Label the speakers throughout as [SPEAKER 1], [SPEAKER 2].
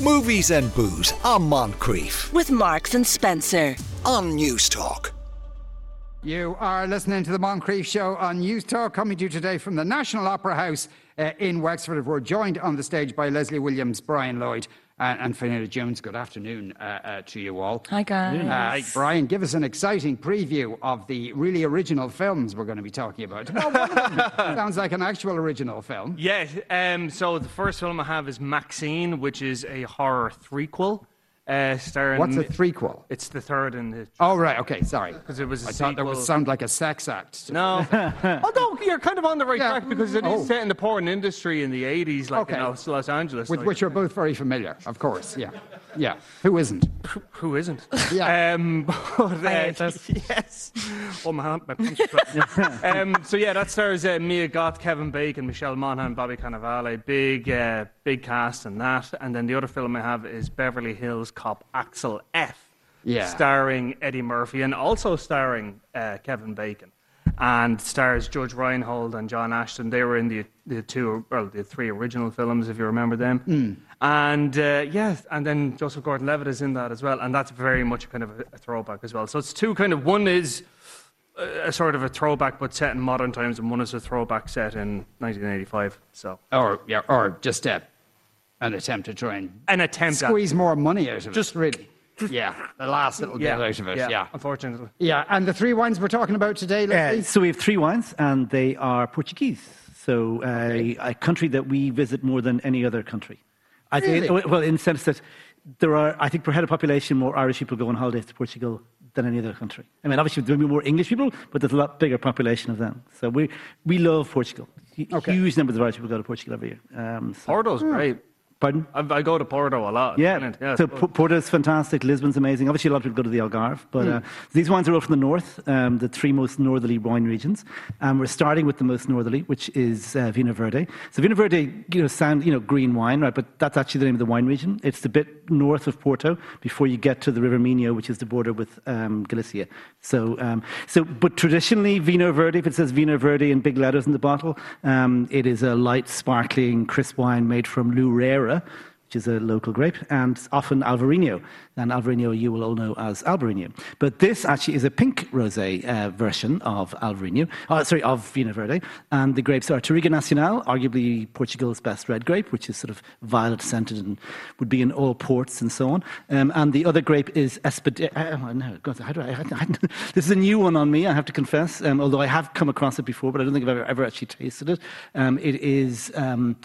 [SPEAKER 1] Movies and Booze on Moncrief.
[SPEAKER 2] With Marks and Spencer.
[SPEAKER 1] On News Talk.
[SPEAKER 3] You are listening to the Moncrief Show on News Talk, coming to you today from the National Opera House in Wexford. We're joined on the stage by Leslie Williams, Brian Lloyd and Fionnuala Jones. Good afternoon to you all.
[SPEAKER 2] Hi, guys.
[SPEAKER 3] Brian, give us an exciting preview of the really original films we're going to be talking about. Well, one of them sounds like an actual original film.
[SPEAKER 4] Yeah, so the first film I have is Maxine, which is a horror threequel. Starring...
[SPEAKER 3] What's a threequel?
[SPEAKER 4] It's the third in the...
[SPEAKER 3] Oh, right, okay, sorry.
[SPEAKER 4] Because it was a
[SPEAKER 3] I
[SPEAKER 4] sequel.
[SPEAKER 3] thought that would sound like a sex act.
[SPEAKER 4] No. Although you're kind of on the right track, because it is set in the porn industry in the 80s, like in Los Angeles.
[SPEAKER 3] With which you're both very familiar, of course, yeah. Yeah, who isn't?
[SPEAKER 4] Who isn't?
[SPEAKER 3] Yeah.
[SPEAKER 4] Yes. Oh, my punch is so yeah, that stars Mia Goth, Kevin Bacon, Michelle Monaghan, Bobby Cannavale. Big cast in that. And then the other film I have is Beverly Hills Cop Axel F.
[SPEAKER 3] Yeah.
[SPEAKER 4] Starring Eddie Murphy and also starring Kevin Bacon. And stars Judge Reinhold and John Ashton. They were in the three original films, if you remember them.
[SPEAKER 3] Mm.
[SPEAKER 4] And and then Joseph Gordon-Levitt is in that as well, and that's very much kind of a throwback as well. So it's two kind of, one is a sort of a throwback but set in modern times, and one is a throwback set in 1985. So
[SPEAKER 3] or just an attempt to try and squeeze more money out of it. Really. Yeah, the last little bit out of it, yeah.
[SPEAKER 4] Unfortunately.
[SPEAKER 3] Yeah, and the three wines we're talking about today,
[SPEAKER 5] so we have three wines, and they are Portuguese. So a country that we visit more than any other country.
[SPEAKER 3] Really?
[SPEAKER 5] Well, in the sense that there are, I think, per head of population, more Irish people go on holidays to Portugal than any other country. I mean, obviously, there will be more English people, but there's a lot bigger population of them. So we love Portugal. Huge numbers of Irish people go to Portugal every year.
[SPEAKER 4] Porto's great.
[SPEAKER 5] Pardon?
[SPEAKER 4] I go to Porto a lot.
[SPEAKER 5] Yeah, so Porto's fantastic. Lisbon's amazing. Obviously, a lot of people go to the Algarve. But these wines are all from the north, the three most northerly wine regions. And we're starting with the most northerly, which is Vinho Verde. So Vinho Verde, sound, green wine, right? But that's actually the name of the wine region. It's the bit north of Porto before you get to the River Minho, which is the border with Galicia. But traditionally, Vinho Verde, if it says Vinho Verde in big letters in the bottle, it is a light, sparkling, crisp wine made from Loureira, which is a local grape, and often Alvarinho. And Alvarinho you will all know as Albarino. But this actually is a pink rosé version of Alvarinho, of Vinho Verde. And the grapes are Touriga Nacional, arguably Portugal's best red grape, which is sort of violet-scented and would be in all ports and so on. And the other grape is Espadero. This is a new one on me, I have to confess, although I have come across it before, but I don't think I've ever actually tasted it. It is...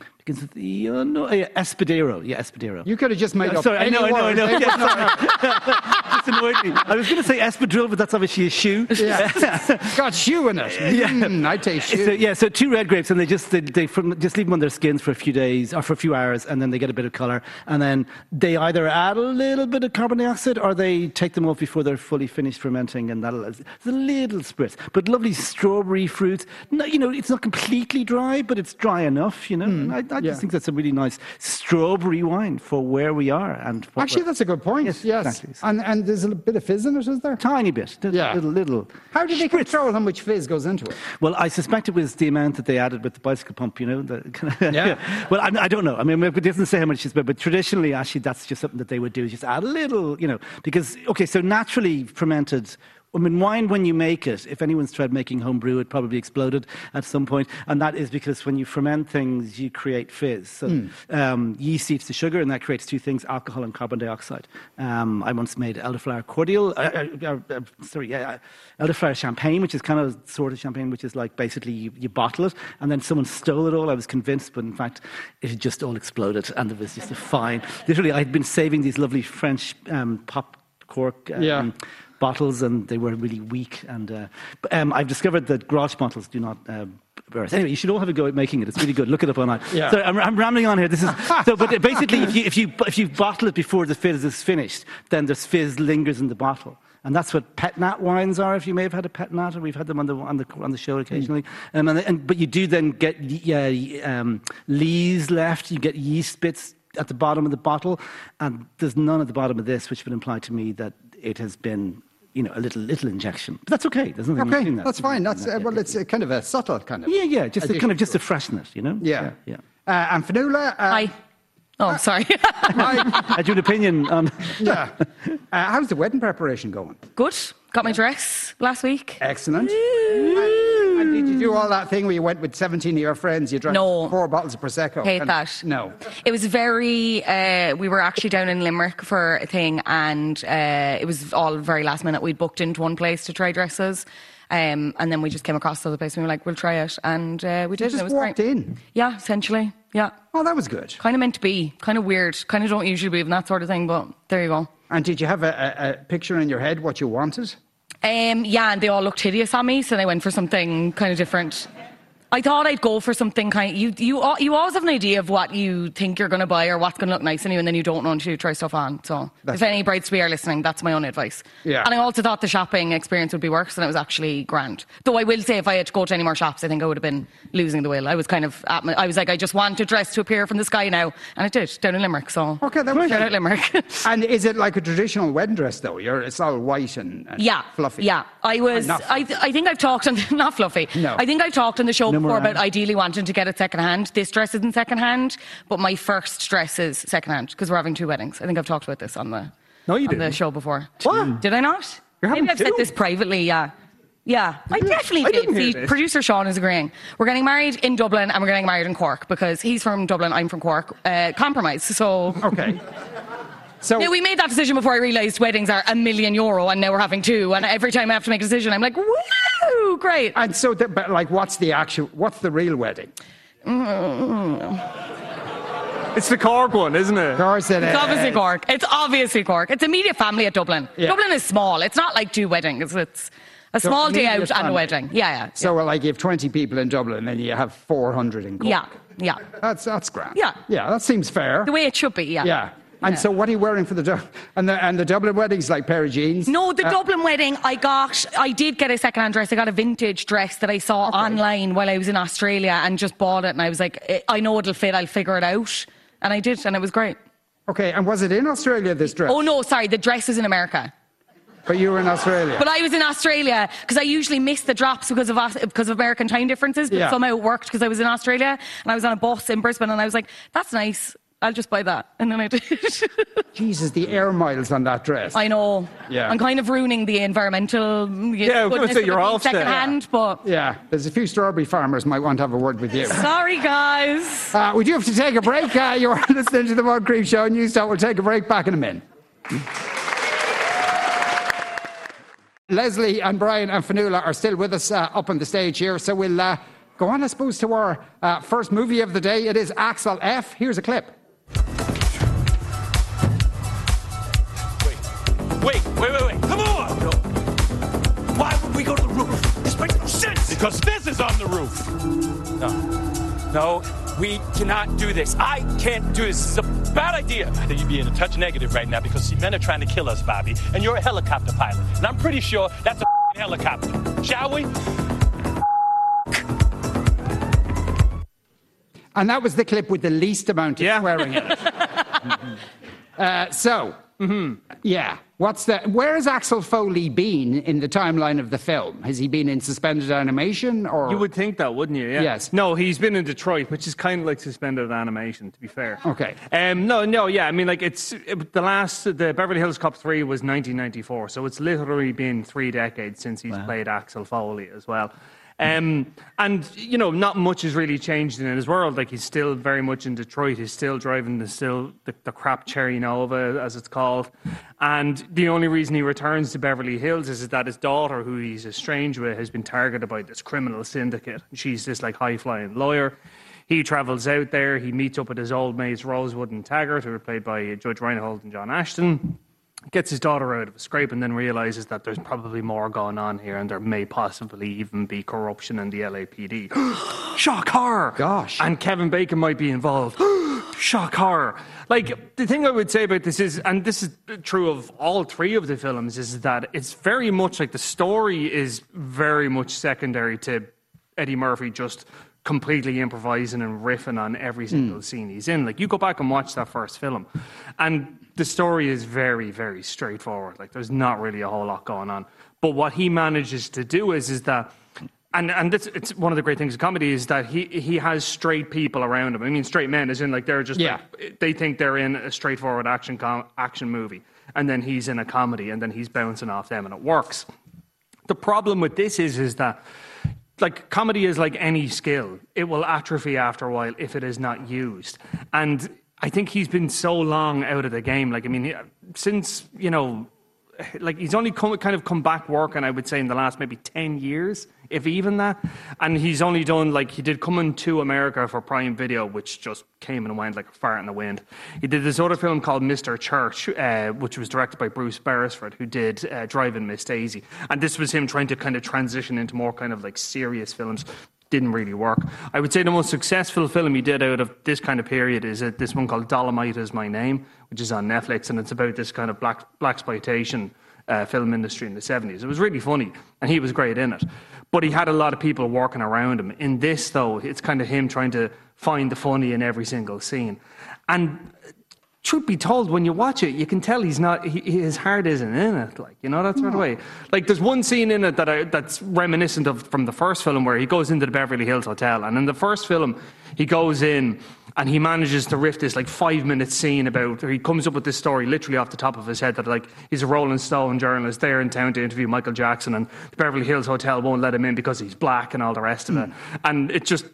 [SPEAKER 5] Espadero. Yeah, Espadero.
[SPEAKER 3] You could have just made up.
[SPEAKER 5] Sorry, I know. Yeah, sorry. This annoyed me. I was going to say espadrille, but that's obviously a shoe.
[SPEAKER 3] Yeah, got shoe in it. I taste shoe.
[SPEAKER 5] So two red grapes, and they just leave them on their skins for a few days or for a few hours, and then they get a bit of colour, and then they either add a little bit of carbon dioxide or they take them off before they're fully finished fermenting, and it's a little spritz, but lovely strawberry fruit. No, it's not completely dry, but it's dry enough. I just think that's a really nice strawberry wine for where we are. And
[SPEAKER 3] actually, that's a good point. Yes.
[SPEAKER 5] Exactly.
[SPEAKER 3] And there's a bit of fizz in it, is there?
[SPEAKER 5] Tiny bit. Little.
[SPEAKER 3] How do they control how much fizz goes into it?
[SPEAKER 5] Well, I suspect it was the amount that they added with the bicycle pump,
[SPEAKER 3] Yeah.
[SPEAKER 5] Well, I don't know. I mean, it doesn't say how much it's but traditionally, actually, that's just something that they would do, is just add a little, because, so naturally fermented... I mean, wine, when you make it, if anyone's tried making home brew, it probably exploded at some point. And that is because when you ferment things, you create fizz. So yeast eats the sugar, and that creates two things, alcohol and carbon dioxide. I once made elderflower cordial, elderflower champagne, which is kind of sort of champagne, which is like basically you bottle it, and then someone stole it all. I was convinced, but in fact, it had just all exploded, and there was just a fine. Literally, I'd been saving these lovely French pop cork bottles, and they were really weak. And I've discovered that Grolsch bottles do not burst. Anyway, you should all have a go at making it. It's really good. Look it up online. Yeah. So I'm rambling on here. This is but basically, if you bottle it before the fizz is finished, then the fizz lingers in the bottle. And that's what pet nat wines are. If you may have had a pet nat, or we've had them on the show occasionally. But you do then get lees left. You get yeast bits at the bottom of the bottle, and there's none at the bottom of this, which would imply to me that it has been, a little injection. But that's okay. There's nothing wrong with that.
[SPEAKER 3] That's fine. It's kind of a subtle kind of.
[SPEAKER 5] Just to freshen it,
[SPEAKER 3] Yeah. And Fionnuala,
[SPEAKER 2] Hi.
[SPEAKER 6] Oh, sorry.
[SPEAKER 5] Do you have an opinion on...
[SPEAKER 3] Yeah. How's the wedding preparation going?
[SPEAKER 6] Good. Got my dress last week.
[SPEAKER 3] Excellent. And did you do all that thing where you went with 17 of your friends? You drank
[SPEAKER 6] No.
[SPEAKER 3] 4 bottles of Prosecco?
[SPEAKER 6] Hate that.
[SPEAKER 3] No.
[SPEAKER 6] It was very... we were actually down in Limerick for a thing, and it was all very last minute. We'd booked into one place to try dresses. And then we just came across the other place and we were like, we'll try it. And we did.
[SPEAKER 3] You
[SPEAKER 6] and it
[SPEAKER 3] just
[SPEAKER 6] was
[SPEAKER 3] walked
[SPEAKER 6] great.
[SPEAKER 3] in?
[SPEAKER 6] Yeah, essentially. Yeah.
[SPEAKER 3] Oh, that was good.
[SPEAKER 6] Kind of meant to be. Kind of weird. Kind of don't usually believe in that sort of thing, but there you go.
[SPEAKER 3] And did you have a picture in your head what you wanted?
[SPEAKER 6] Yeah, and they all looked hideous on me, so they went for something kind of different. I thought I'd go for something you always have an idea of what you think you're going to buy or what's going to look nice on you, and then you don't know until you try stuff on. So if any brides-to-be are listening, that's my own advice.
[SPEAKER 3] Yeah.
[SPEAKER 6] And I also thought the shopping experience would be worse, and it was actually grand. Though I will say, if I had to go to any more shops, I think I would have been losing the will. I was kind of I was like, I just want a dress to appear from the sky now, and it did down in Limerick. So
[SPEAKER 3] Okay, that was
[SPEAKER 6] shout out Limerick.
[SPEAKER 3] And is it like a traditional wedding dress though? It's all white and fluffy.
[SPEAKER 6] Yeah, I was.
[SPEAKER 3] Not
[SPEAKER 6] I think I've talked on not fluffy.
[SPEAKER 3] No.
[SPEAKER 6] I think I've talked on the show
[SPEAKER 5] No
[SPEAKER 6] before
[SPEAKER 5] more
[SPEAKER 6] about ideally wanting to get it second hand. This dress isn't second hand, but my first dress is second hand because we're having 2 weddings. I think I've talked about this on the
[SPEAKER 4] you
[SPEAKER 6] the
[SPEAKER 4] didn't.
[SPEAKER 6] show before.
[SPEAKER 4] What?
[SPEAKER 6] Did I not?
[SPEAKER 4] You're having
[SPEAKER 6] Maybe I've said
[SPEAKER 4] 2?
[SPEAKER 6] this privately. Yeah. Yeah, I definitely
[SPEAKER 4] I
[SPEAKER 6] did.
[SPEAKER 4] didn't hear
[SPEAKER 6] See,
[SPEAKER 4] this.
[SPEAKER 6] producer Sean is agreeing. We're getting married in Dublin and we're getting married in Cork because he's from Dublin, I'm from Cork. Compromise. So.
[SPEAKER 3] Okay. So
[SPEAKER 6] Yeah, we made that decision before I realised weddings are €1 million and now we're having 2. And every time I have to make a decision, I'm like, woo, great.
[SPEAKER 3] And so, but like, what's the real wedding?
[SPEAKER 4] It's the Cork one, isn't it?
[SPEAKER 3] Of course it is.
[SPEAKER 6] It's obviously Cork. It's obviously Cork. It's immediate family at Dublin.
[SPEAKER 3] Yeah.
[SPEAKER 6] Dublin is small. It's not like 2 weddings. It's a small day
[SPEAKER 3] immediate
[SPEAKER 6] out and
[SPEAKER 3] family.
[SPEAKER 6] a wedding. Yeah.
[SPEAKER 3] So, like, you have 20 people in Dublin and you have 400 in Cork.
[SPEAKER 6] Yeah.
[SPEAKER 3] That's grand.
[SPEAKER 6] Yeah.
[SPEAKER 3] Yeah, that seems fair.
[SPEAKER 6] The way it should be, yeah.
[SPEAKER 3] Yeah. And so what are you wearing for the and the Dublin wedding's like pair of jeans?
[SPEAKER 6] No, the Dublin wedding, I did get a second-hand dress. I got a vintage dress that I saw online while I was in Australia and just bought it. And I was like, I know it'll fit. I'll figure it out. And I did, and it was great.
[SPEAKER 3] Okay, and was it in Australia, this dress?
[SPEAKER 6] Oh, no, sorry. The dress is in America.
[SPEAKER 3] But you were in Australia.
[SPEAKER 6] But I was in Australia because I usually miss the drops because of American time differences. But somehow it worked because I was in Australia and I was on a bus in Brisbane and I was like, that's nice. I'll just buy that. And then I did.
[SPEAKER 3] Jesus, the air miles on that dress.
[SPEAKER 6] I know.
[SPEAKER 3] Yeah.
[SPEAKER 6] I'm kind of ruining the environmental
[SPEAKER 4] Yeah, I was gonna say you're off there.
[SPEAKER 6] second hand, but...
[SPEAKER 3] Yeah, there's a few strawberry farmers might want to have a word with you.
[SPEAKER 6] Sorry, guys.
[SPEAKER 3] We do have to take a break. You're listening to the Moncrief Show on Newstalk. We'll take a break. Back in a minute. Leslie and Brian and Fionnuala are still with us up on the stage here, so we'll go on, I suppose, to our first movie of the day. It is Axel F. Here's a clip.
[SPEAKER 7] Wait. Come on! No. Why would we go to the roof? This makes no sense! Because this is on the roof! No, we cannot do this. I can't do this. This is a bad idea. I think you're being a touch negative right now because men are trying to kill us, Bobby. And you're a helicopter pilot. And I'm pretty sure that's a helicopter. Shall we?
[SPEAKER 3] And that was the clip with the least amount of swearing in it. Yeah. Where has Axel Foley been in the timeline of the film? Has he been in suspended animation or?
[SPEAKER 4] You would think that, wouldn't you? Yeah.
[SPEAKER 3] Yes.
[SPEAKER 4] No, he's been in Detroit, which is kind of like suspended animation, to be fair.
[SPEAKER 3] Okay.
[SPEAKER 4] Yeah. I mean, like the Beverly Hills Cop 3 was 1994, so it's literally been 3 decades since he's played Axel Foley as well. And, you know, not much has really changed in his world. Like, he's still very much in Detroit. He's still driving the crap Cherry Nova, as it's called. And the only reason he returns to Beverly Hills is that his daughter, who he's estranged with, has been targeted by this criminal syndicate. She's this, like, high-flying lawyer. He travels out there. He meets up with his old mates, Rosewood and Taggart, who are played by Judge Reinhold and John Ashton. Gets his daughter out of a scrape and then realises that there's probably more going on here and there may possibly even be corruption in the LAPD. Shock horror!
[SPEAKER 3] Gosh.
[SPEAKER 4] And Kevin Bacon might be involved. Shock horror! Like, the thing I would say about this is, and this is true of all 3 of the films, is that it's very much like the story is very much secondary to Eddie Murphy just completely improvising and riffing on every single scene he's in. Like, you go back and watch that first film, and the story is very, very straightforward. Like, there's not really a whole lot going on. But what he manages to do is that And it's one of the great things of comedy is that he has straight people around him. I mean, straight men, as in like they're just like, they think they're in a straightforward action movie, and then he's in a comedy, and then he's bouncing off them, and it works. The problem with this is that, like, comedy is like any skill. It will atrophy after a while if it is not used. And I think he's been so long out of the game. Like, I mean, since, you know, like he's only kind of come back working, I would say, in the last maybe 10 years, if even that. And he's only done, like, he did Coming to America for Prime Video, which just came and went like a fart in the wind. He did this other film called Mr. Church, which was directed by Bruce Beresford, who did Driving Miss Daisy. And this was him trying to kind of transition into more kind of like serious films. Didn't really work. I would say the most successful film he did out of this kind of period is this one called Dolomite Is My Name, which is on Netflix, and it's about this kind of blaxploitation film industry in the 70s. It was really funny, and he was great in it. But he had a lot of people working around him. In this, though, it's kind of him trying to find the funny in every single scene. And truth be told, when you watch it, you can tell he's not. His heart isn't in it, like, you know, that sort of way. Like, there's one scene in it that's reminiscent of from the first film where he goes into the Beverly Hills Hotel, and in the first film, he goes in and he manages to riff this like 5-minute scene about. Or he comes up with this story literally off the top of his head that like he's a Rolling Stone journalist there in town to interview Michael Jackson, and the Beverly Hills Hotel won't let him in because he's black and all the rest of it, and it just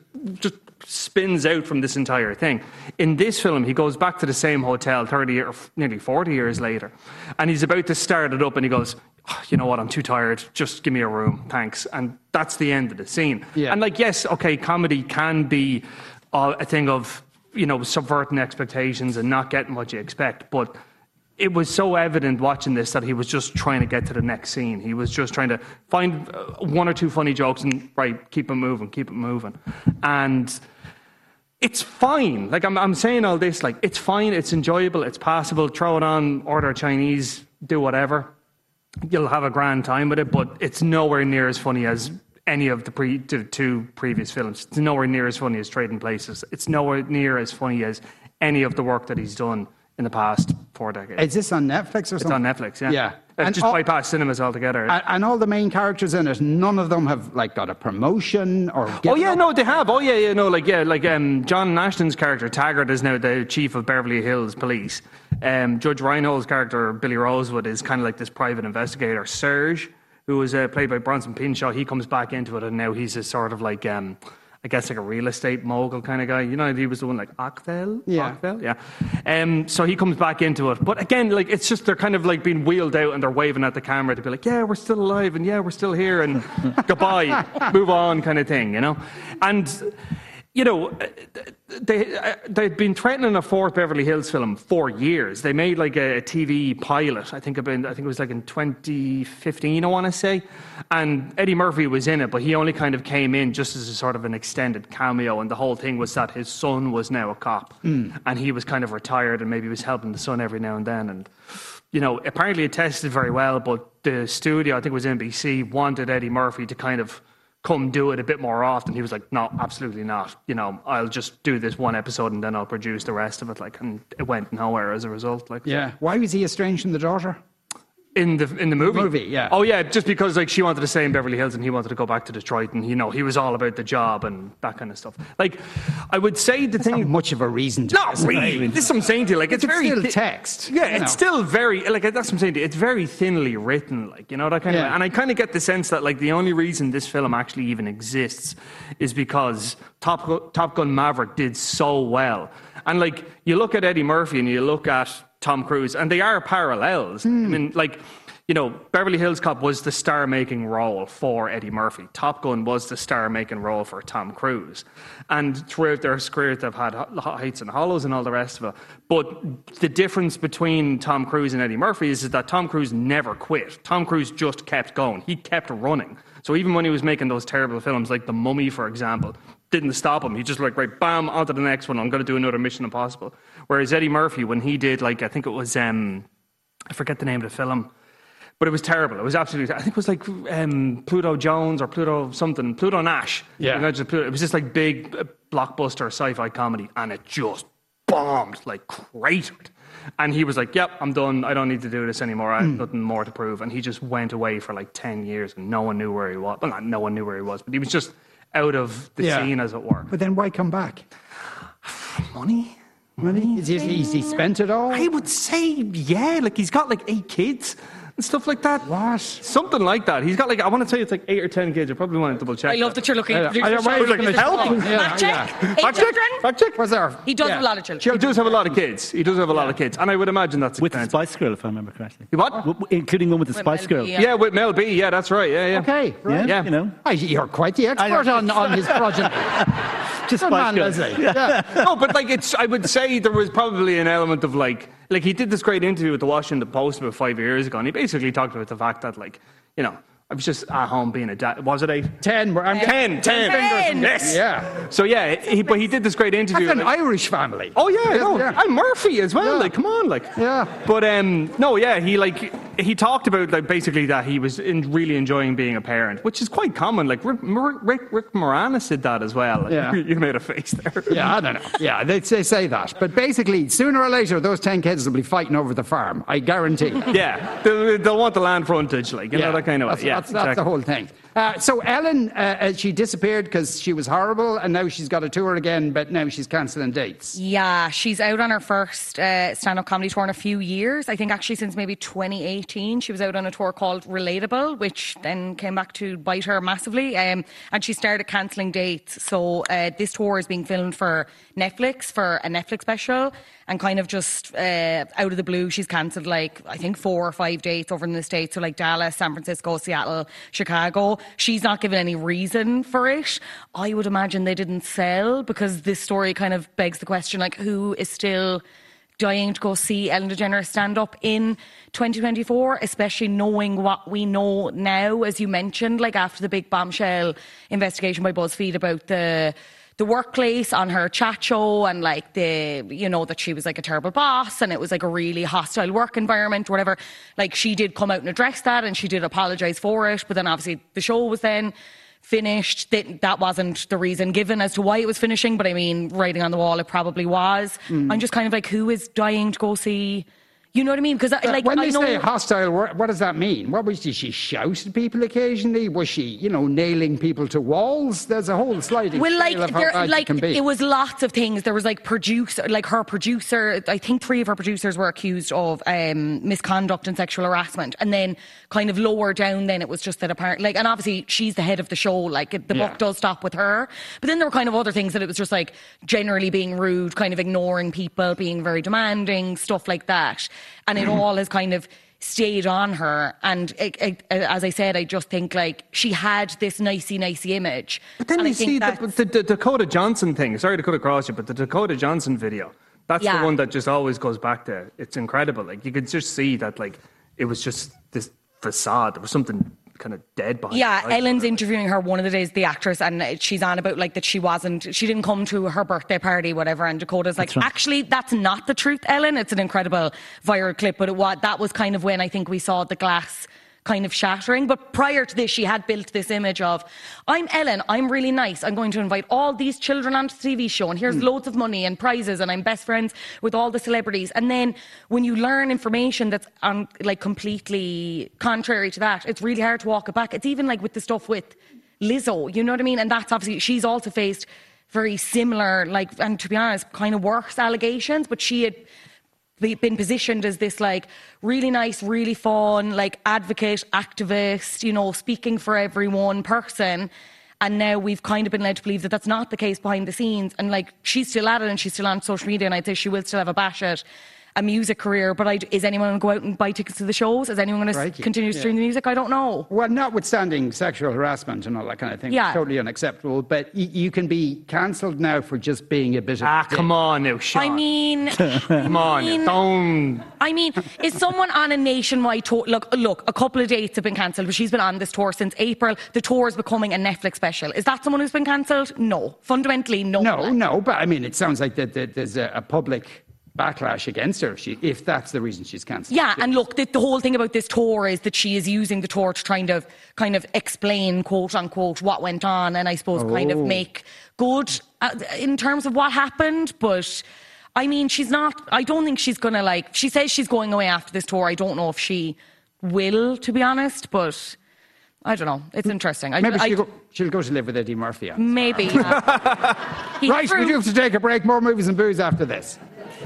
[SPEAKER 4] spins out from this entire thing. In this film, he goes back to the same hotel 30 or nearly 40 years later, and he's about to start it up, and he goes, oh, you know what, I'm too tired, just give me a room, thanks. And that's the end of the scene. Yeah. And like, yes, okay, comedy can be a thing of, you know, subverting expectations and not getting what you expect, but it was so evident watching this that he was just trying to get to the next scene. He was just trying to find one or two funny jokes and, right, keep it moving. And it's fine. Like, I'm saying all this, like, it's fine, it's enjoyable, it's passable. Throw it on, order Chinese, do whatever. You'll have a grand time with it, but it's nowhere near as funny as any of the two previous films. It's nowhere near as funny as Trading Places. It's nowhere near as funny as any of the work that he's done in the past 4 decades.
[SPEAKER 3] Is this on Netflix or something?
[SPEAKER 4] It's on Netflix, yeah.
[SPEAKER 3] Yeah.
[SPEAKER 4] And just bypass cinemas altogether.
[SPEAKER 3] And all the main characters in it, none of them have like got a promotion or.
[SPEAKER 4] No, they have. John Ashton's character Taggart is now the chief of Beverly Hills Police. Judge Reinhold's character Billy Rosewood is kind of like this private investigator. Serge, who was played by Bronson Pinchot, he comes back into it, and now he's a sort of like. I guess like a real estate mogul kind of guy. You know, he was the one like Ockville?
[SPEAKER 3] Yeah.
[SPEAKER 4] So he comes back into it. But again, like, it's just they're kind of like being wheeled out and they're waving at the camera to be like, yeah, we're still alive and yeah, we're still here and goodbye, move on kind of thing, you know? And, you know, they'd been threatening a fourth Beverly Hills film for years. They made like a TV pilot, I think it was like in 2015, I want to say. And Eddie Murphy was in it, but he only kind of came in just as a sort of an extended cameo. And the whole thing was that his son was now a cop. And he was kind of retired and maybe was helping the son every now and then. And, you know, apparently it tested very well, but the studio, I think it was NBC, wanted Eddie Murphy to kind of come do it a bit more often. He was like, no, absolutely not. You know, I'll just do this one episode and then I'll produce the rest of it. Like, and it went nowhere as a result. Like,
[SPEAKER 3] yeah. So. Why was he estranged from the daughter?
[SPEAKER 4] In the movie?
[SPEAKER 3] Yeah.
[SPEAKER 4] Oh, yeah, just because, like, she wanted to stay in Beverly Hills and he wanted to go back to Detroit, and, you know, he was all about the job and that kind of stuff. Like, I would say the thing...
[SPEAKER 3] Not much of a reason to...
[SPEAKER 4] Not really. This is what I'm saying to you. Like, it's very...
[SPEAKER 3] still text.
[SPEAKER 4] Yeah, it's still very... Like, that's what I'm saying to you. It's very thinly written, like, you know, that kind of... And I kind of get the sense that, like, the only reason this film actually even exists is because Top Gun Maverick did so well. And, like, you look at Eddie Murphy and you look at Tom Cruise, and they are parallels. I mean, like... You know, Beverly Hills Cop was the star-making role for Eddie Murphy. Top Gun was the star-making role for Tom Cruise. And throughout their careers, they've had heights and hollows and all the rest of it. But the difference between Tom Cruise and Eddie Murphy is that Tom Cruise never quit. Tom Cruise just kept going. He kept running. So even when he was making those terrible films, like The Mummy, for example, didn't stop him. He just like, right, bam, on to the next one. I'm going to do another Mission Impossible. Whereas Eddie Murphy, when he did, like, I think it was, I forget the name of the film, but it was terrible. It was absolutely... I think it was like Pluto Jones or Pluto something. Pluto Nash. Yeah. It was just like big blockbuster sci-fi comedy, and it just bombed, like cratered. And he was like, yep, I'm done. I don't need to do this anymore. I have nothing more to prove. And he just went away for like 10 years and no one knew where he was. Well, not no one knew where he was, but he was just out of the scene, as it were.
[SPEAKER 3] But then why come back?
[SPEAKER 4] Money?
[SPEAKER 3] Is he spent it all?
[SPEAKER 4] I would say, yeah. Like, he's got like 8 kids and stuff like that.
[SPEAKER 3] What?
[SPEAKER 4] Something like that. He's got like, I want to say it's like 8 or 10 kids. I probably want to double check.
[SPEAKER 6] I love that you're looking at
[SPEAKER 3] I don't know,
[SPEAKER 6] producer.
[SPEAKER 3] help.
[SPEAKER 6] Fact check. 8 children.
[SPEAKER 4] Fact check.
[SPEAKER 3] Was there?
[SPEAKER 6] He does have a lot of children.
[SPEAKER 4] He does have a lot of kids. He does have a lot of kids. And I would imagine that's
[SPEAKER 5] With the
[SPEAKER 4] expensive.
[SPEAKER 5] Spice Girl, if I remember correctly.
[SPEAKER 4] What?
[SPEAKER 5] Including one with the
[SPEAKER 6] With
[SPEAKER 5] Spice
[SPEAKER 6] Mel
[SPEAKER 5] Girl.
[SPEAKER 6] B,
[SPEAKER 4] Yeah, with Mel B. Yeah, that's right. Yeah, yeah.
[SPEAKER 3] Okay, right.
[SPEAKER 5] Yeah,
[SPEAKER 4] Yeah.
[SPEAKER 5] you know.
[SPEAKER 3] You're quite the expert on his project.
[SPEAKER 5] Just
[SPEAKER 3] Good
[SPEAKER 5] Spice
[SPEAKER 3] man,
[SPEAKER 5] Girls.
[SPEAKER 3] Leslie. Yeah.
[SPEAKER 4] No, but like I would say there was probably an element of like he did this great interview with the Washington Post about 5 years ago, and he basically talked about the fact that like, you know, I was just at home being a dad. Was it 8?
[SPEAKER 3] 10. I'm
[SPEAKER 4] 10.
[SPEAKER 6] 10.
[SPEAKER 4] Yes.
[SPEAKER 3] Yeah.
[SPEAKER 4] So yeah, but he did this great interview.
[SPEAKER 3] That's an
[SPEAKER 4] like-
[SPEAKER 3] Irish family.
[SPEAKER 4] Oh yeah, no,
[SPEAKER 3] Yeah.
[SPEAKER 4] and Murphy as well.
[SPEAKER 3] Yeah.
[SPEAKER 4] Like, come on, like.
[SPEAKER 3] Yeah.
[SPEAKER 4] But no, yeah, he talked about like basically that he was really enjoying being a parent, which is quite common. Like Rick Moranis did that as well. Like,
[SPEAKER 3] Yeah.
[SPEAKER 4] You made a face there.
[SPEAKER 3] Yeah, I don't know. Yeah, they say that. But basically, sooner or later, those 10 kids will be fighting over the farm. I guarantee.
[SPEAKER 4] Yeah, they'll want the land frontage, like, you know, that kind of way. Yeah,
[SPEAKER 3] That's
[SPEAKER 4] exactly.
[SPEAKER 3] the whole thing. So Ellen, she disappeared because she was horrible, and now she's got a tour again, but now she's cancelling dates.
[SPEAKER 6] Yeah, she's out on her first stand-up comedy tour in a few years. I think actually since maybe 2018. She was out on a tour called Relatable, which then came back to bite her massively. And she started cancelling dates. So this tour is being filmed for Netflix, for a Netflix special. And kind of just out of the blue, she's cancelled like, I think 4 or 5 dates over in the States. So like Dallas, San Francisco, Seattle, Chicago. She's not given any reason for it. I would imagine they didn't sell, because this story kind of begs the question, like, who is still dying to go see Ellen DeGeneres stand up in 2024, especially knowing what we know now, as you mentioned, like after the big bombshell investigation by BuzzFeed about the workplace on her chat show, and like that she was like a terrible boss and it was like a really hostile work environment or whatever. Like, she did come out and address that, and she did apologise for it, but then obviously the show was then finished. That wasn't the reason given as to why it was finishing, but I mean, writing on the wall, it probably was. I'm just kind of like, who is dying to go see? You know what I mean? Because like,
[SPEAKER 3] when
[SPEAKER 6] I
[SPEAKER 3] they
[SPEAKER 6] know
[SPEAKER 3] say hostile work, what does that mean? Did she shout at people occasionally? Was she, nailing people to walls? There's a whole sliding scale of how bad it can be.
[SPEAKER 6] It was lots of things. There was like her producer. I think 3 of her producers were accused of misconduct and sexual harassment, and then kind of lower down, then it was just that apparently, and obviously she's the head of the show. Like, the buck does stop with her. But then there were kind of other things that it was just like generally being rude, kind of ignoring people, being very demanding, stuff like that. And it all has kind of stayed on her. And as I said, I just think like she had this nicey image.
[SPEAKER 4] But then
[SPEAKER 6] and
[SPEAKER 4] you see the Dakota Johnson thing. Sorry to cut across you, but the Dakota Johnson video, that's the one that just always goes back to, it's incredible. Like, you could just see that, like, it was just this facade. There was something kind of dead behind it.
[SPEAKER 6] Ellen's interviewing her one of the days, the actress, and she's on about like that she didn't come to her birthday party, whatever, and Dakota's like, actually, that's not the truth, Ellen. It's an incredible viral clip, but that was kind of when I think we saw the glass kind of shattering. But prior to this, she had built this image of, I'm Ellen, I'm really nice, I'm going to invite all these children onto the TV show, and here's loads of money and prizes, and I'm best friends with all the celebrities. And then when you learn information that's like completely contrary to that, it's really hard to walk it back. It's even like with the stuff with Lizzo, you know what I mean? And that's obviously, she's also faced very similar, like, and to be honest, kind of worse allegations, but she had been positioned as this like really nice, really fun, like advocate, activist, speaking for everyone person. And now we've kind of been led to believe that that's not the case behind the scenes. And like, she's still at it and she's still on social media, and I'd say she will still have a bash at a music career, but is anyone going to go out and buy tickets to the shows? Is anyone going to continue to stream the music? I don't know.
[SPEAKER 3] Well, notwithstanding sexual harassment and all that kind of thing, it's totally unacceptable. But you can be cancelled now for just being a bit of
[SPEAKER 4] come on now, Sean.
[SPEAKER 6] I mean,
[SPEAKER 4] come on, don't.
[SPEAKER 6] I mean, is someone on a nationwide tour? Look, a couple of dates have been cancelled, but she's been on this tour since April. The tour is becoming a Netflix special. Is that someone who's been cancelled? No. Fundamentally, no.
[SPEAKER 3] No, but I mean, it sounds like that there's a public backlash against her if that's the reason she's cancelled.
[SPEAKER 6] Yeah, and look, the whole thing about this tour is that she is using the tour to kind of explain, quote unquote, what went on, and I suppose kind of make good in terms of what happened. But I mean, she's not. I don't think she's gonna like. She says she's going away after this tour. I don't know if she will, to be honest. But I don't know. It's interesting.
[SPEAKER 3] Maybe she'll go to live with Eddie Murphy.
[SPEAKER 6] Maybe.
[SPEAKER 3] Right, we do have to take a break. More movies and booze after this.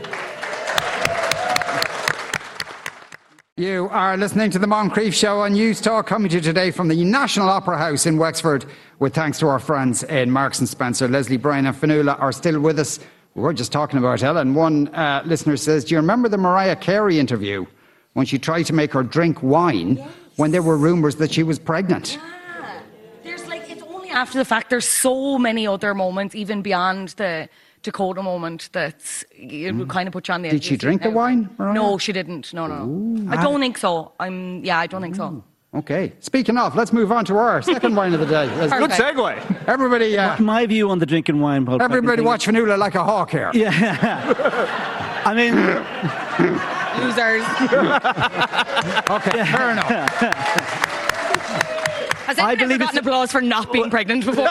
[SPEAKER 3] You are listening to the Moncrief Show on News Talk, coming to you today from the National Opera House in Wexford, with thanks to our friends in Marks and Spencer. Leslie, Brian and Fionnuala are still with us. We were just talking about Ellen. One listener says, do you remember the Mariah Carey interview when she tried to make her drink wine when there were rumours that she was pregnant?
[SPEAKER 6] Yeah. There's like, it's only after the fact. There's so many other moments, even beyond the Dakota moment, that it would kind of put you on the edge.
[SPEAKER 3] Did she drink the wine, Mariah?
[SPEAKER 6] No, she didn't. No.
[SPEAKER 3] Ooh.
[SPEAKER 6] I don't think so. I don't think so.
[SPEAKER 3] Okay. Speaking of, let's move on to our second wine of the day.
[SPEAKER 4] Good segue.
[SPEAKER 3] Everybody,
[SPEAKER 5] My view on the drinking wine, Paul.
[SPEAKER 3] everybody watch Fionnuala like a hawk here.
[SPEAKER 5] Yeah. I mean,
[SPEAKER 6] Losers.
[SPEAKER 3] Okay, fair enough.
[SPEAKER 6] Has anyone ever gotten applause for not being pregnant before?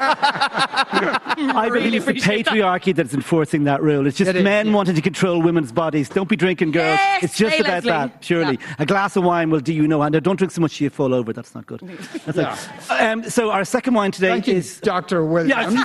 [SPEAKER 5] I believe it's the patriarchy that's enforcing that rule. It's just men wanting to control women's bodies. Don't be drinking, girls.
[SPEAKER 6] Yes,
[SPEAKER 5] it's just about
[SPEAKER 6] Leslie.
[SPEAKER 5] that, purely.
[SPEAKER 6] Yeah.
[SPEAKER 5] A glass of wine will do you no harm. Now, don't drink so much you fall over. That's not good. That's so our second wine today
[SPEAKER 3] Thank you,
[SPEAKER 5] is...
[SPEAKER 3] Dr. Williams.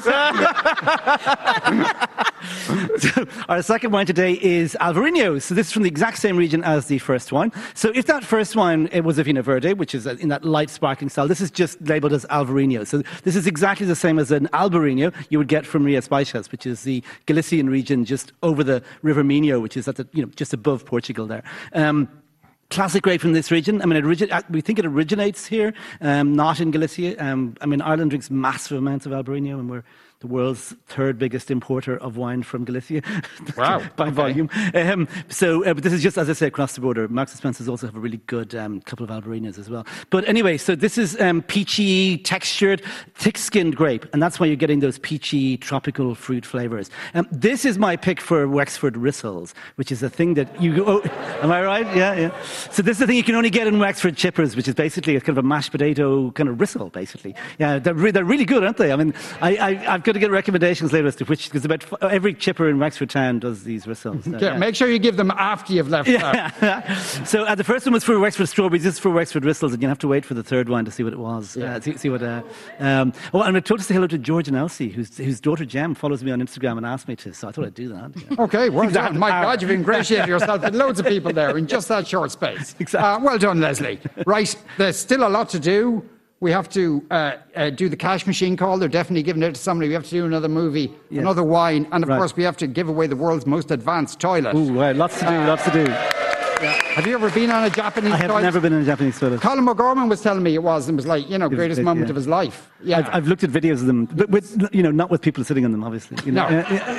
[SPEAKER 5] So our second wine today is Alvarinho. So this is from the exact same region as the first wine. So if that first wine, it was a Vino Verde, which is in that light sparkling style, this is just labelled as Alvarinho. So this is exactly the same as an Albarino you would get from Rias Baixas, which is the Galician region just over the River Minho, which is at the, just above Portugal there. Classic grape from this region. I mean, we think it originates here, not in Galicia. Ireland drinks massive amounts of Albarino, and we're the world's third biggest importer of wine from Galicia.
[SPEAKER 3] Wow.
[SPEAKER 5] By volume. But this is just, as I say, across the border. Marks and Spencer's also have a really good couple of Albarinos as well. But anyway, so this is peachy, textured, thick-skinned grape, and that's why you're getting those peachy, tropical fruit flavours. This is my pick for Wexford rissoles, which is a thing that am I right? Yeah. So this is the thing you can only get in Wexford chippers, which is basically a kind of a mashed potato kind of rissole, basically. Yeah, they're really good, aren't they? I mean, I've got to get recommendations later as to which, because about every chipper in Wexford town does these rissoles.
[SPEAKER 3] Make sure you give them after you've left.
[SPEAKER 5] So the first one was for Wexford strawberries. This is for Wexford rissoles, and you have to wait for the third one to see what it was. See what. And I told to say hello to George and Elsie, whose daughter Jem follows me on Instagram and asked me to. So I thought I'd do that. Yeah.
[SPEAKER 3] Okay, well done. My God, you've ingratiated yourself with loads of people there in just that short space.
[SPEAKER 5] Exactly.
[SPEAKER 3] Well done, Leslie. Right, there's still a lot to do. We have to do the cash machine call. They're definitely giving it to somebody. We have to do another movie, another wine, and of course we have to give away the world's most advanced toilet.
[SPEAKER 5] Ooh, right. Lots to do.
[SPEAKER 3] Yeah. Have you ever been on a Japanese toilet?
[SPEAKER 5] I have never been in a Japanese toilet.
[SPEAKER 3] Colin O'Gorman was telling me it was like, greatest moment of his life. Yeah.
[SPEAKER 5] I've looked at videos of them, but with, not with people sitting on them, obviously.
[SPEAKER 3] No.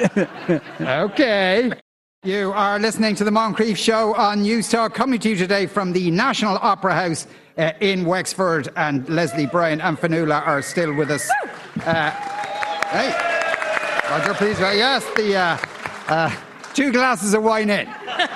[SPEAKER 3] Okay. You are listening to the Moncrief Show on News Talk, coming to you today from the National Opera House in Wexford, and Leslie, Brian and Fionnuala are still with us. Hey, Roger, please. Yes, the 2 glasses of wine in.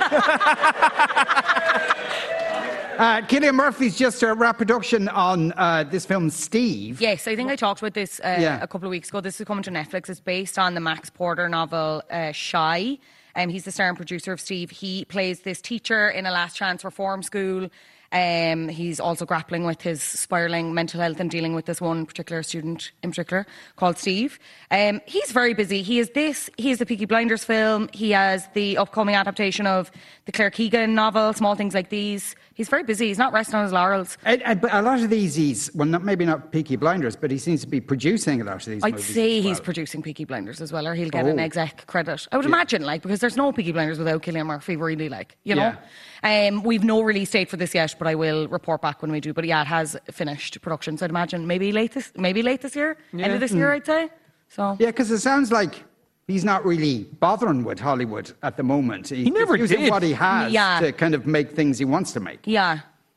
[SPEAKER 3] Cillian Murphy's just wrapped production on this film, Steve.
[SPEAKER 6] Yes, I think I talked about this a couple of weeks ago. This is coming to Netflix. It's based on the Max Porter novel, Shy. He's the star and producer of Steve. He plays this teacher in a last chance reform school. He's also grappling with his spiralling mental health and dealing with this one particular student in particular called Steve. He's very busy. He has the Peaky Blinders film. He has the upcoming adaptation of the Claire Keegan novel, Small Things Like These. He's very busy. He's not resting on his laurels.
[SPEAKER 3] But a lot of these, maybe not Peaky Blinders, but he seems to be producing a lot of these movies.
[SPEAKER 6] I'd say he's producing Peaky Blinders as well, or he'll get an exec credit. I would imagine, because there's no Peaky Blinders without Cillian Murphy, really, you know. We've no release date for this yet, but I will report back when we do. But it has finished production, so I'd imagine maybe late this year, end of this year, I'd say. So
[SPEAKER 3] yeah, because it sounds like he's not really bothering with Hollywood at the moment. He's
[SPEAKER 4] never
[SPEAKER 3] using
[SPEAKER 4] did.
[SPEAKER 3] what he has to kind of make things he wants to make.
[SPEAKER 6] Yeah.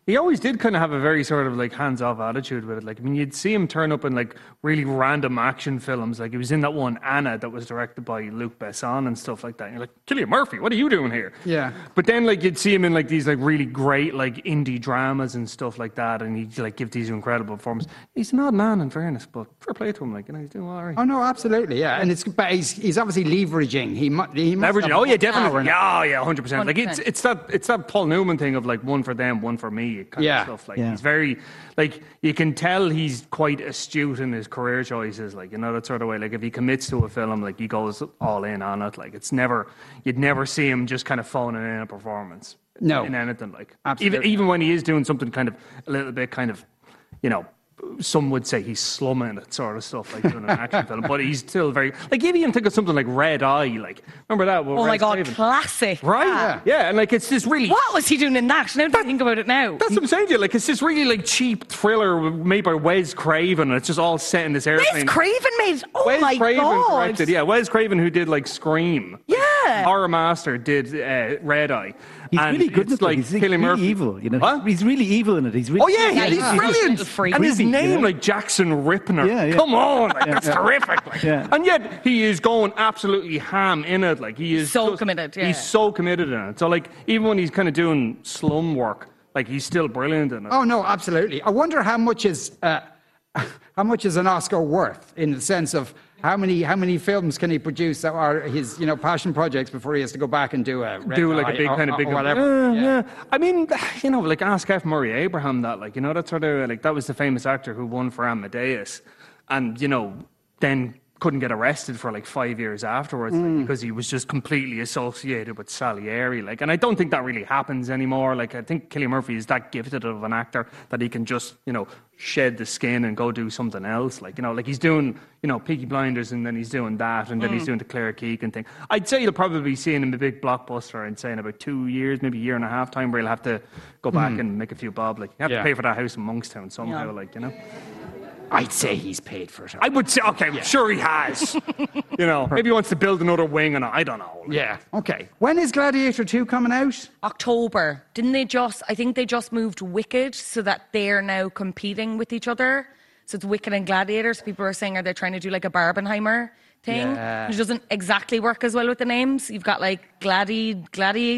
[SPEAKER 4] He always did kind of have a very sort of like hands-off attitude with it. Like, I mean, you'd see him turn up in like really random action films. Like he was in that one Anna that was directed by Luc Besson and stuff like that. And you're like, Cillian Murphy, what are you doing here?
[SPEAKER 3] Yeah.
[SPEAKER 4] But then like you'd see him in like these like really great like indie dramas and stuff like that, and he'd like give these incredible performances. He's an odd man, in fairness, but fair play to him. Like, you know, he's doing all right.
[SPEAKER 3] Oh no, absolutely, yeah. And but he's obviously leveraging. He must
[SPEAKER 4] Leveraging.
[SPEAKER 3] have
[SPEAKER 4] Oh yeah,
[SPEAKER 3] more
[SPEAKER 4] definitely.
[SPEAKER 3] power now.
[SPEAKER 4] Yeah, 100%. Like it's that Paul Newman thing of like one for them, one for me kind of stuff. Like he's very like you can tell he's quite astute in his career choices. Like, you know, that sort of way. Like if he commits to a film, like he goes all in on it. Like you'd never see him just kind of phoning in a performance.
[SPEAKER 3] No.
[SPEAKER 4] In anything like.
[SPEAKER 3] Absolutely.
[SPEAKER 4] Even when he is doing something kind of a little bit kind of, you know, some would say he's slumming it sort of stuff, like doing an action film, but he's still very like. If you even think of something like Red Eye, like remember that?
[SPEAKER 6] Oh my God, classic!
[SPEAKER 4] Right? Yeah, and like it's this really.
[SPEAKER 6] What was he doing in that? Now that I think about it now,
[SPEAKER 4] that's what I'm saying to you. Like it's this really like cheap thriller made by Wes Craven, and it's just all set in this airplane.
[SPEAKER 6] Wes Craven made. Oh
[SPEAKER 4] Wes
[SPEAKER 6] my
[SPEAKER 4] Craven
[SPEAKER 6] God!
[SPEAKER 4] Directed, yeah, Wes Craven who did like Scream.
[SPEAKER 6] Yeah.
[SPEAKER 4] Horror Master did Red Eye.
[SPEAKER 5] He's
[SPEAKER 4] and
[SPEAKER 5] really good in
[SPEAKER 4] it's
[SPEAKER 5] it.
[SPEAKER 4] like
[SPEAKER 5] He's
[SPEAKER 4] Cillian
[SPEAKER 5] really
[SPEAKER 4] Murphy.
[SPEAKER 5] evil, you know.
[SPEAKER 4] What?
[SPEAKER 5] He's really evil in it. He's really.
[SPEAKER 4] Oh yeah,
[SPEAKER 6] Yeah,
[SPEAKER 4] he's
[SPEAKER 6] he's
[SPEAKER 4] brilliant.
[SPEAKER 6] a freak.
[SPEAKER 4] And his
[SPEAKER 5] Creepy,
[SPEAKER 4] name,
[SPEAKER 5] you know?
[SPEAKER 4] like Jackson Ripner.
[SPEAKER 5] Yeah, yeah.
[SPEAKER 4] Come on, like, that's terrific. Like.
[SPEAKER 5] Yeah.
[SPEAKER 4] And yet he is going absolutely ham in it. Like he is
[SPEAKER 6] So committed, yeah.
[SPEAKER 4] He's so committed in it. So like even when he's kind of doing slum work, like he's still brilliant in it.
[SPEAKER 3] Oh no, absolutely. I wonder how much is an Oscar worth, in the sense of how many films can he produce that are his passion projects before he has to go back and do a
[SPEAKER 4] big
[SPEAKER 3] whatever.
[SPEAKER 4] Yeah. I mean, like ask F. Murray Abraham that, like, that sort of like that was the famous actor who won for Amadeus, and then couldn't get arrested for like 5 years afterwards because he was just completely associated with Salieri. Like, and I don't think that really happens anymore. Like, I think Cillian Murphy is that gifted of an actor that he can just shed the skin and go do something else. Like, like he's doing Peaky Blinders, and then he's doing that, and then he's doing the Claire Keegan thing. I'd say you'll probably be seeing him a big blockbuster in, say, in about 2 years, maybe a year and a half time, where he'll have to go back and make a few bob. Like, you have to pay for that house in Monkstown somehow. Like,
[SPEAKER 3] I'd say he's paid for it.
[SPEAKER 4] I would say, okay, sure he has. Maybe he wants to build another wing, and I don't know.
[SPEAKER 3] Yeah, okay. When is Gladiator 2 coming out?
[SPEAKER 6] October. I think they just moved Wicked so that they're now competing with each other. So it's Wicked and Gladiator. So people are saying, are they trying to do like a Barbenheimer thing?
[SPEAKER 3] Yeah.
[SPEAKER 6] Which doesn't exactly work as well with the names. You've got like Gladict,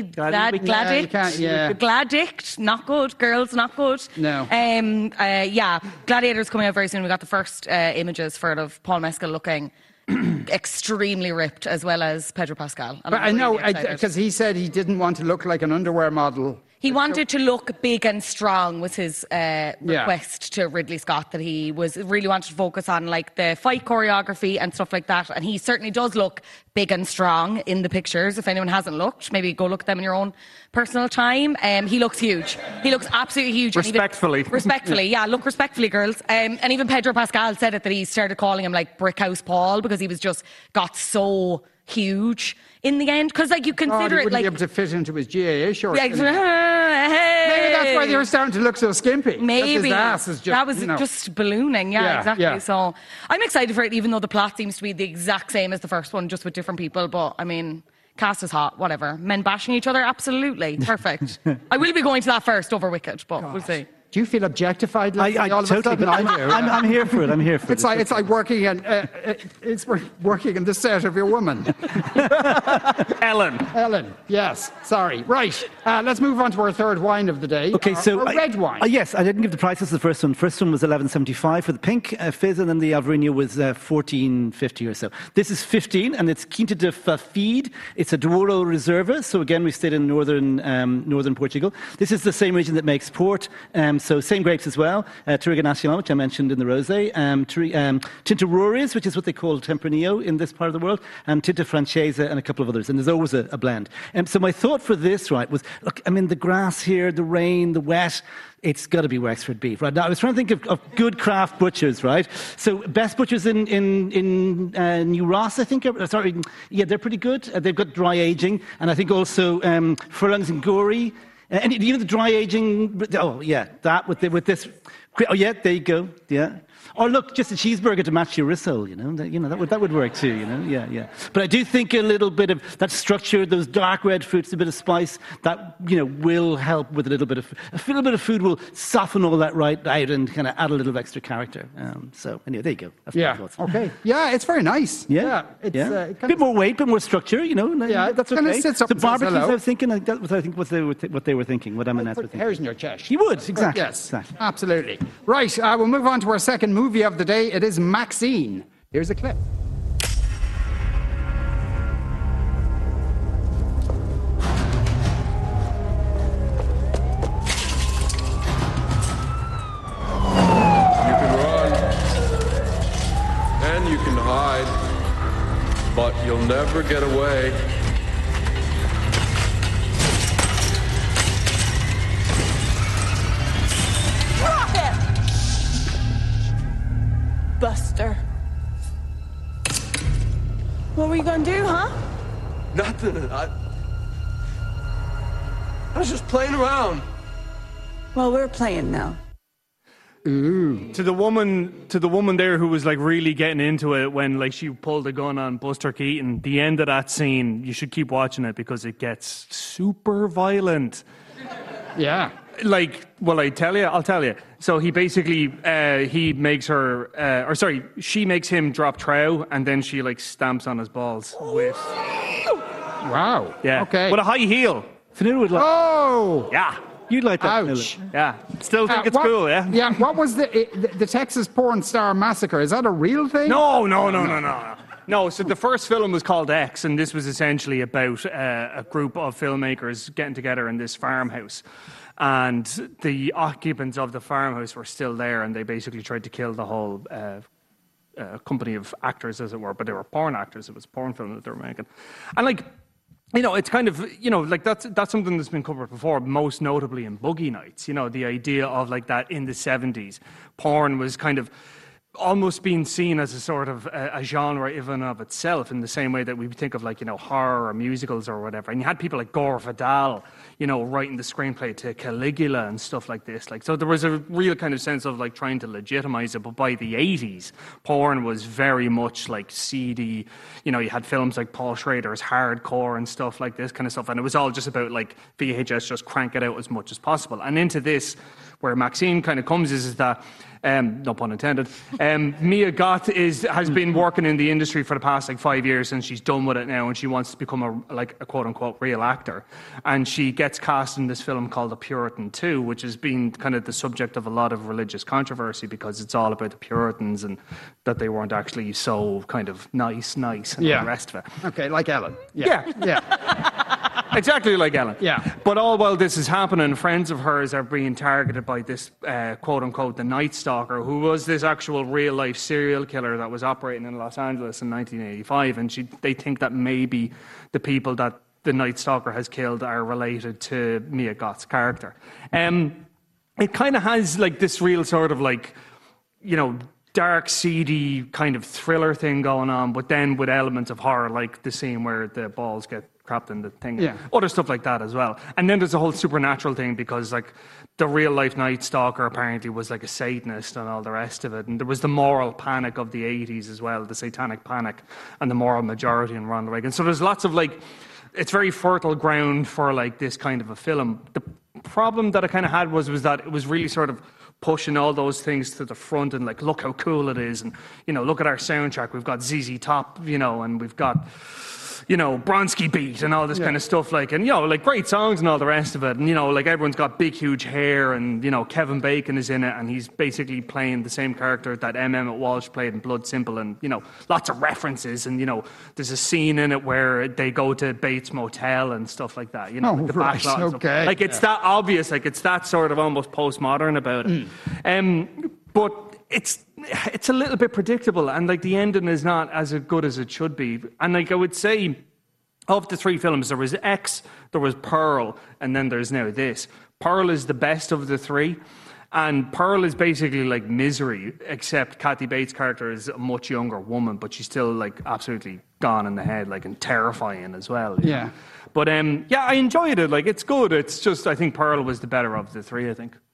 [SPEAKER 6] Gladict, not good. Girls, not good.
[SPEAKER 3] No.
[SPEAKER 6] Gladiator's coming out very soon. We got the first images for it of Paul Mescal looking extremely ripped, as well as Pedro Pascal.
[SPEAKER 3] But I know, because he said he didn't want to look like an underwear model.
[SPEAKER 6] He wanted to look big and strong, was his request to Ridley Scott, that he really wanted to focus on like the fight choreography and stuff like that. And he certainly does look big and strong in the pictures. If anyone hasn't looked, maybe go look at them in your own personal time. He looks huge. He looks absolutely huge.
[SPEAKER 4] Respectfully.
[SPEAKER 6] Look respectfully, girls. And even Pedro Pascal said it, that he started calling him like Brickhouse Paul, because he was just got so huge in the end, because like you consider
[SPEAKER 3] he wouldn't
[SPEAKER 6] it like
[SPEAKER 3] be able to fit into his GAA shorts.
[SPEAKER 6] Like,
[SPEAKER 3] Maybe that's why they were starting to look so skimpy.
[SPEAKER 6] Maybe
[SPEAKER 3] his ass is just,
[SPEAKER 6] that was just ballooning. Yeah, exactly.
[SPEAKER 3] Yeah.
[SPEAKER 6] So I'm excited for it, even though the plot seems to be the exact same as the first one, just with different people. But I mean, cast is hot. Whatever. Men bashing each other, absolutely perfect. I will be going to that first over Wicked, but we'll see.
[SPEAKER 3] Do you feel objectified?
[SPEAKER 5] I totally. But I'm here for it. I'm here for it.
[SPEAKER 3] It's like working in working in the set of your woman. Ellen. Yes. Sorry. Right. Let's move on to our third wine of the day.
[SPEAKER 5] Okay, so
[SPEAKER 3] red wine.
[SPEAKER 5] Yes, I didn't give the prices of the first one. First one was $11.75 for the pink fizz, and then the Alvarinho was $14.50 or so. This is 15, and it's Quinta de Fafid. It's a Douro Reserva. So again, we stayed in northern Portugal. This is the same region that makes port. So same grapes as well. Touriga Nacional, which I mentioned in the rosé. Tinta Roriz, which is what they call Tempranillo in this part of the world, and Tinta Francesa, and a couple of others. And there's always a blend. So my thought for this, right, was, look, I mean, the grass here, the rain, the wet, it's got to be Wexford beef, right? Now, I was trying to think of good craft butchers, right? So best butchers in New Ross, I think. They're pretty good. They've got dry aging. And I think also Furlongs and Gory. And even the dry aging, that with this, Oh, yeah, there you go. Yeah. Or look, just a cheeseburger to match your risol, that would work too, yeah. But I do think a little bit of that structure, those dark red fruits, a bit of spice, that, will help with a little bit of food will soften all that right out and kind of add a little of extra character. So anyway, there you go. That's my thoughts.
[SPEAKER 3] Okay. Yeah, it's very nice.
[SPEAKER 5] Yeah.
[SPEAKER 3] It's,
[SPEAKER 5] a bit more weight, bit more structure,
[SPEAKER 3] Yeah,
[SPEAKER 5] that's
[SPEAKER 3] kind of
[SPEAKER 5] okay.
[SPEAKER 3] sits up
[SPEAKER 5] The
[SPEAKER 3] and says
[SPEAKER 5] barbecues,
[SPEAKER 3] hello.
[SPEAKER 5] I was thinking, that was, I think, what they were thinking, what M&S were
[SPEAKER 3] Put
[SPEAKER 5] thinking.
[SPEAKER 3] hairs in your chest.
[SPEAKER 5] You would, exactly.
[SPEAKER 3] Yes,
[SPEAKER 5] Exactly.
[SPEAKER 3] absolutely. Right, we'll move on to our second movie of the day. It is Maxine. Here's a clip.
[SPEAKER 8] You can run, and you can hide, but you'll never get away.
[SPEAKER 2] Buster. What were you gonna do, huh?
[SPEAKER 8] Nothing. I was just playing around.
[SPEAKER 2] Well, we're playing now.
[SPEAKER 4] To the woman there who was like really getting into it when like she pulled a gun on Buster Keaton, the end of that scene, you should keep watching it because it gets super violent.
[SPEAKER 3] Yeah.
[SPEAKER 4] I'll tell you. So he basically, he makes her, she makes him drop trow, and then she like stamps on his balls with.
[SPEAKER 3] Wow.
[SPEAKER 4] Yeah.
[SPEAKER 3] Okay.
[SPEAKER 4] With a high heel.
[SPEAKER 5] Fionnuala would like.
[SPEAKER 3] Oh!
[SPEAKER 4] Yeah.
[SPEAKER 5] You'd like that.
[SPEAKER 3] Ouch.
[SPEAKER 5] Fionnuala.
[SPEAKER 4] Yeah. Still think it's cool, yeah?
[SPEAKER 3] Yeah, what was the Texas Porn Star Massacre? Is that a real thing?
[SPEAKER 4] No. No, so the first film was called X, and this was essentially about a group of filmmakers getting together in this farmhouse. And the occupants of the farmhouse were still there, and they basically tried to kill the whole company of actors, as it were. But they were porn actors. It was a porn film that they were making. And, it's kind of, that's something that's been covered before, most notably in Boogie Nights. The idea of, that in the 70s, porn was kind of almost being seen as a sort of a genre even of itself, in the same way that we think of horror or musicals or whatever. And you had people like Gore Vidal, writing the screenplay to Caligula and stuff like this. So there was a real kind of sense of trying to legitimize it. But by the 80s, porn was very much seedy. You had films like Paul Schrader's Hardcore and stuff like this kind of stuff. And it was all just about VHS, just crank it out as much as possible. And into this, where Maxine kind of comes is that, no pun intended, Mia Goth has been working in the industry for the past 5 years, and she's done with it now, and she wants to become a quote-unquote real actor. And she gets cast in this film called The Puritan 2, which has been kind of the subject of a lot of religious controversy because it's all about the Puritans and that they weren't actually so kind of nice and all the rest of it.
[SPEAKER 3] Okay, like Ellen.
[SPEAKER 4] Yeah. Exactly like Ellen.
[SPEAKER 3] Yeah.
[SPEAKER 4] But all while this is happening, friends of hers are being targeted by this, quote-unquote, the Night Stalker, who was this actual real-life serial killer that was operating in Los Angeles in 1985. And they think that maybe the people that the Night Stalker has killed are related to Mia Goth's character. It kind of has, this real sort of, dark, seedy kind of thriller thing going on, but then with elements of horror, like the scene where the balls get crapped in the thing.
[SPEAKER 3] Yeah.
[SPEAKER 4] Other stuff like that as well. And then there's a whole supernatural thing because the real life Night Stalker apparently was a Satanist and all the rest of it. And there was the moral panic of the 80s as well, the satanic panic and the moral majority in Ronald Reagan. So there's lots of it's very fertile ground for this kind of a film. The problem that I kind of had was that it was really sort of pushing all those things to the front and look how cool it is, and look at our soundtrack. We've got ZZ Top, and we've got Bronski Beat and all this kind of stuff, and great songs and all the rest of it, and everyone's got big huge hair, and Kevin Bacon is in it, and he's basically playing the same character that M. Emmett Walsh played in Blood Simple, and lots of references, and there's a scene in it where they go to Bates Motel and stuff like that, the
[SPEAKER 3] right,
[SPEAKER 4] backlot and stuff.
[SPEAKER 3] okay.
[SPEAKER 4] It's that obvious, it's that sort of almost postmodern about it. But it's a little bit predictable, and the ending is not as good as it should be. And I would say, of the three films, there was X, there was Pearl, and then there's now this. Pearl is the best of the three, and Pearl is basically Misery, except Kathy Bates' character is a much younger woman, but she's still absolutely gone in the head, and terrifying as well.
[SPEAKER 3] Yeah.
[SPEAKER 4] But I enjoyed it. It's good. It's just I think Pearl was the better of the three. I think.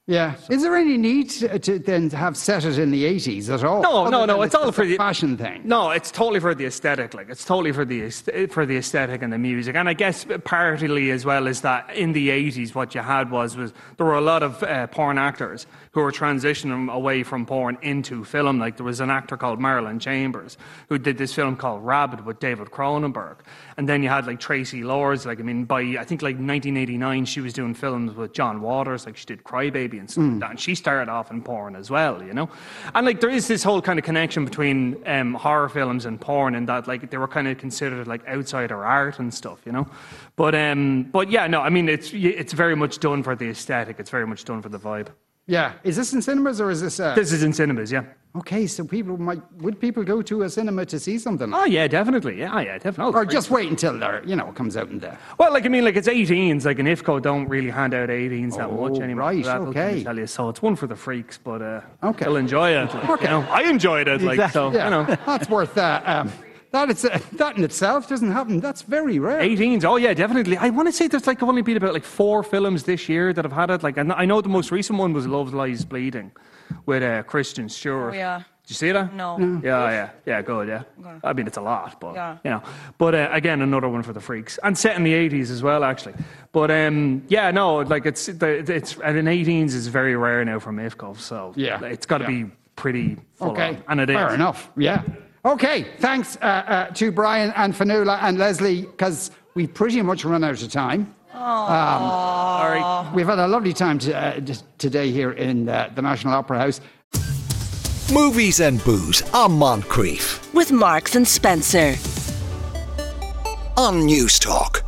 [SPEAKER 3] Yeah. Is there any need to then have set it in the 80s at all?
[SPEAKER 4] No. It's all for
[SPEAKER 3] the fashion thing.
[SPEAKER 4] No, it's totally for the aesthetic. Like, it's totally for the aesthetic and the music. And I guess partly as well is that in the 80s, what you had was there were a lot of porn actors who were transitioning away from porn into film. Like, there was an actor called Marilyn Chambers who did this film called Rabid with David Cronenberg. And then you had like Tracy Lords. Like, I mean, by I think like 1989, she was doing films with John Waters. Like, she did Crybaby and stuff like that. And she started off in porn as well, you know. And like, there is this whole kind of connection between horror films and porn, and that like they were kind of considered like outsider art and stuff, you know. But yeah, no, I mean, it's very much done for the aesthetic. It's very much done for the vibe.
[SPEAKER 3] Yeah. Is this in cinemas or is this?
[SPEAKER 4] This is in cinemas, yeah.
[SPEAKER 3] Okay, so would people go to a cinema to see something?
[SPEAKER 4] Oh yeah, definitely. Yeah, definitely.
[SPEAKER 3] Or just wait until it comes out in there.
[SPEAKER 4] Well, like, I mean, like, it's 18s. Like, in IFCO don't really hand out 18s that much anymore.
[SPEAKER 3] Right,
[SPEAKER 4] That'll
[SPEAKER 3] okay.
[SPEAKER 4] tell you. So it's one for the freaks, but
[SPEAKER 3] okay.
[SPEAKER 4] they'll enjoy it. Like,
[SPEAKER 3] Okay.
[SPEAKER 4] you know, I enjoyed it. Like,
[SPEAKER 3] Exactly.
[SPEAKER 4] so
[SPEAKER 3] Yeah.
[SPEAKER 4] you know.
[SPEAKER 3] That's worth that. That in itself doesn't happen. That's very rare.
[SPEAKER 4] 18s, oh yeah, definitely. I want to say there's like only been about like 4 films this year that have had it. Like, and I know the most recent one was Love Lies Bleeding with Christian Stewart.
[SPEAKER 6] Oh, yeah.
[SPEAKER 4] Did you see that?
[SPEAKER 6] No.
[SPEAKER 4] Yeah, good, yeah. I mean, it's a lot, but, you know. But again, another one for the freaks. And set in the 80s as well, actually. But, yeah, no, like, it's and in 18s is very rare now from IFCO, so it's got to be pretty full on. And it is.
[SPEAKER 3] Fair enough, yeah. Okay, thanks to Brian and Fionnuala and Leslie, because we've pretty much run out of time. All right. We've had a lovely time today here in the National Opera House.
[SPEAKER 1] Movies and Booze on Moncrief.
[SPEAKER 9] With Marks and Spencer.
[SPEAKER 1] On News Talk.